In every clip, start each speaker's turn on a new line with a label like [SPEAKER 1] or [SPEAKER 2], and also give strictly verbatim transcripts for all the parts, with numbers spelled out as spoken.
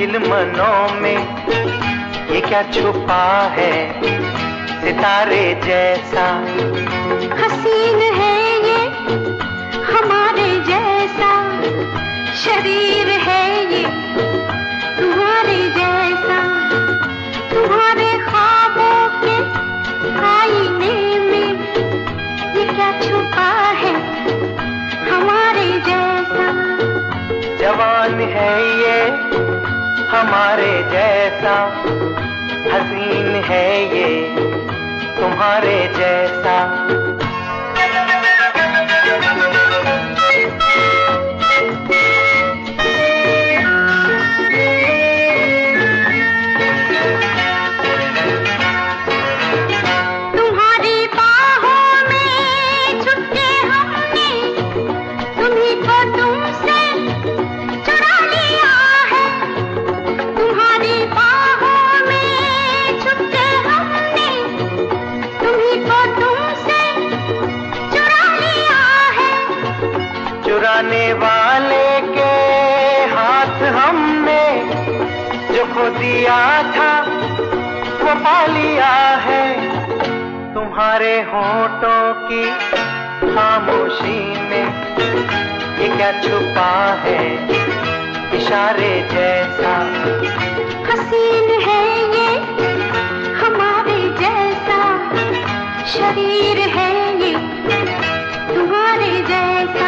[SPEAKER 1] दिलमनों में ये क्या छुपा है सितारे जैसा।
[SPEAKER 2] हसीन है ये हमारे जैसा, शरीर है ये तुम्हारे जैसा। तुम्हारे ख्वाबों के आईने में ये क्या छुपा है हमारे जैसा।
[SPEAKER 1] जवान है ये हमारे जैसा, हसीन है ये तुम्हारे जैसा।
[SPEAKER 2] तुम्हारी बाहों में छुपके हमने तुम्हीं को तुमसे चुरा लिया है। तुम्हारी बाहों में छुपके हमने तुम्हीं को तुमसे चुरा लिया है।
[SPEAKER 1] चुराने वाले के हाथ हमने जो खो दिया था वो पा लिया है। तुम्हारे होठों की खामोशी में ये क्या छुपा है इशारे जैसा।
[SPEAKER 2] हसीन है ये हमारे जैसा, शरीर है ये तुम्हारे जैसा।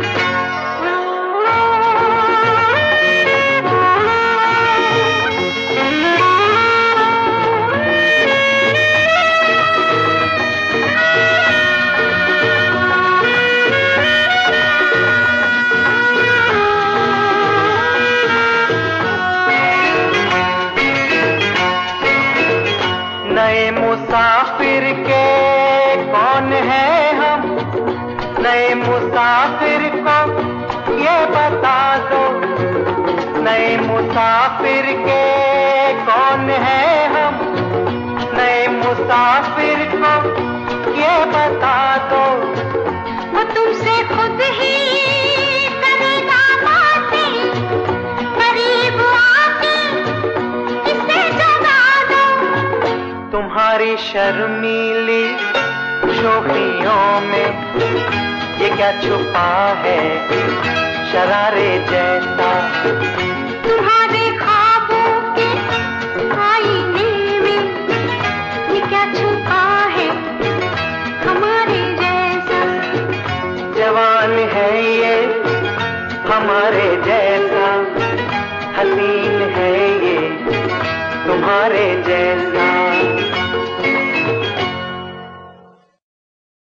[SPEAKER 1] नए मुसाफिर के कौन है हम, नए मुसाफिर को ये बता दो। नए मुसाफिर के कौन है हम, नए मुसाफिर को ये बता दो।
[SPEAKER 2] वो तुमसे खुद ही करेगा बातें, करीब आके इसे जगा दो।
[SPEAKER 1] तुम्हारी शर्मीली शोखियों में ये क्या छुपा है शरारे जैसा।
[SPEAKER 2] तुम्हारे ख्वाबों के आईने में ये क्या छुपा है हमारे जैसा।
[SPEAKER 1] जवान है ये हमारे जैसा, हसीन है ये तुम्हारे जैसा।